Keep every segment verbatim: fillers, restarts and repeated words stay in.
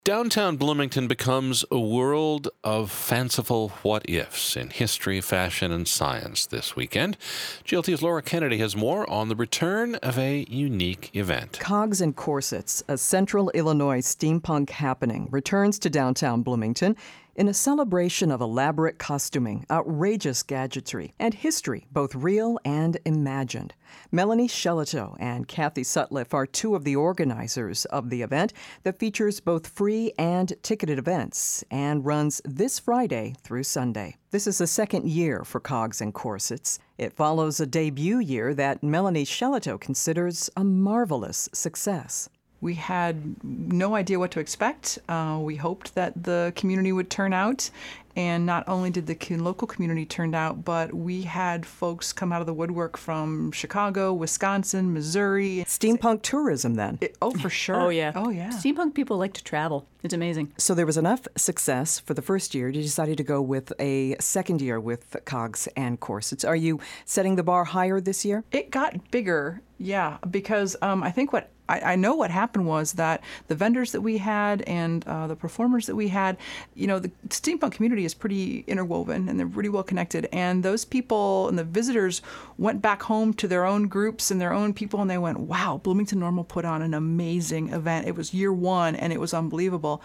Downtown Bloomington becomes a world of fanciful what-ifs in history, fashion, and science this weekend. G L T's Laura Kennedy has more on the return of a unique event. Cogs and Corsets, a Central Illinois steampunk happening, returns to downtown Bloomington in a celebration of elaborate costuming, outrageous gadgetry, and history, both real and imagined. Melanie Shellito and Kathy Sutliff are two of the organizers of the event that features both free and ticketed events and runs this Friday through Sunday. This is the second year for Cogs and Corsets. It follows a debut year that Melanie Shellito considers a marvelous success. We had no idea what to expect. Uh, we hoped that the community would turn out, and not only did the local community turn out, but we had folks come out of the woodwork from Chicago, Wisconsin, Missouri. Steampunk tourism, then. It, oh, for sure. Oh, yeah. Oh, yeah. Steampunk people like to travel. It's amazing. So there was enough success for the first year. You decided to go with a second year with Cogs and Corsets. Are you setting the bar higher this year? It got bigger, yeah, because um, I think what I know what happened was that the vendors that we had and uh, the performers that we had, you know, the steampunk community is pretty interwoven and they're pretty well connected. And those people and the visitors went back home to their own groups and their own people, and they went, wow, Bloomington Normal put on an amazing event. It was year one and it was unbelievable.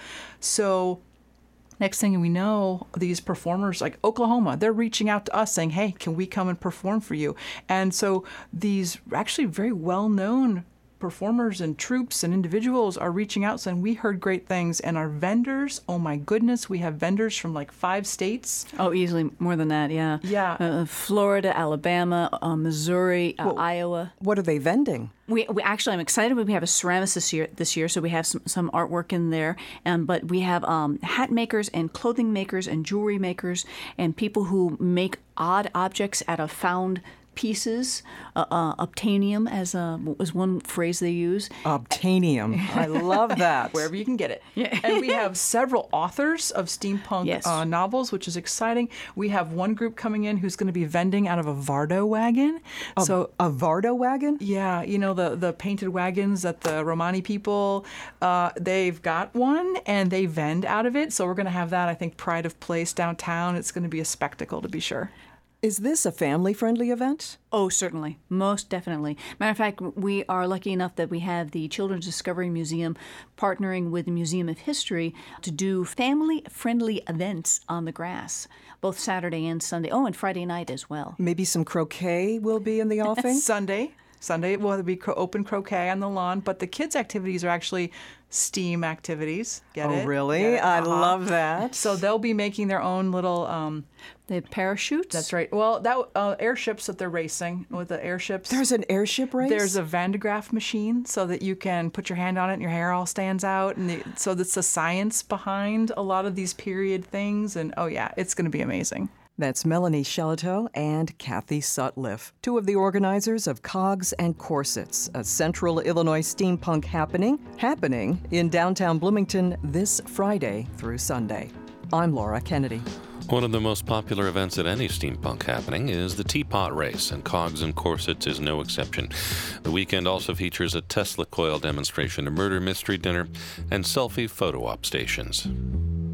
So next thing we know, these performers like Oklahoma, they're reaching out to us saying, hey, can we come and perform for you? And so these actually very well-known performers and troops and individuals are reaching out saying, we heard great things. And our vendors, oh my goodness, we have vendors from like five states. Oh, easily more than that, yeah. Yeah. Uh, Florida, Alabama, uh, Missouri, uh, well, Iowa. What are they vending? We, we actually, I'm excited. We have a ceramist this year. This year, so we have some, some artwork in there. Um, but we have um, hat makers and clothing makers and jewelry makers and people who make odd objects out of found pieces. Uh, uh, obtainium, as uh, was one phrase they use. Obtainium. I love that. Wherever you can get it. Yeah. And we have several authors of steampunk yes. uh, novels, which is exciting. We have one group coming in who's going to be vending out of a Vardo wagon. A, so a Vardo wagon? Yeah, you know, the, the painted wagons that the Romani people, uh, they've got one and they vend out of it. So we're going to have that, I think, Pride of Place downtown. It's going to be a spectacle, to be sure. Is this a family-friendly event? Oh, certainly. Most definitely. Matter of fact, we are lucky enough that we have the Children's Discovery Museum partnering with the Museum of History to do family-friendly events on the grass, both Saturday and Sunday. Oh, and Friday night as well. Maybe some croquet will be in the offing? Sunday. Sunday will be open croquet on the lawn, but the kids' activities are actually STEAM activities. Get oh, it? Oh, really? Get it? I uh-huh. love that. So they'll be making their own little... Um, They have parachutes? That's right. Well, that uh, airships that they're racing with the airships. There's an airship race? There's a Van de Graaff machine so that you can put your hand on it and your hair all stands out. And the, so that's the science behind a lot of these period things. And, oh, yeah, it's going to be amazing. That's Melanie Shellito and Kathy Sutliff, two of the organizers of Cogs and Corsets, a Central Illinois steampunk happening, happening in downtown Bloomington this Friday through Sunday. I'm Laura Kennedy. One of the most popular events at any steampunk happening is the Teapot Race, and Cogs and Corsets is no exception. The weekend also features a Tesla coil demonstration, a murder mystery dinner, and selfie photo op stations.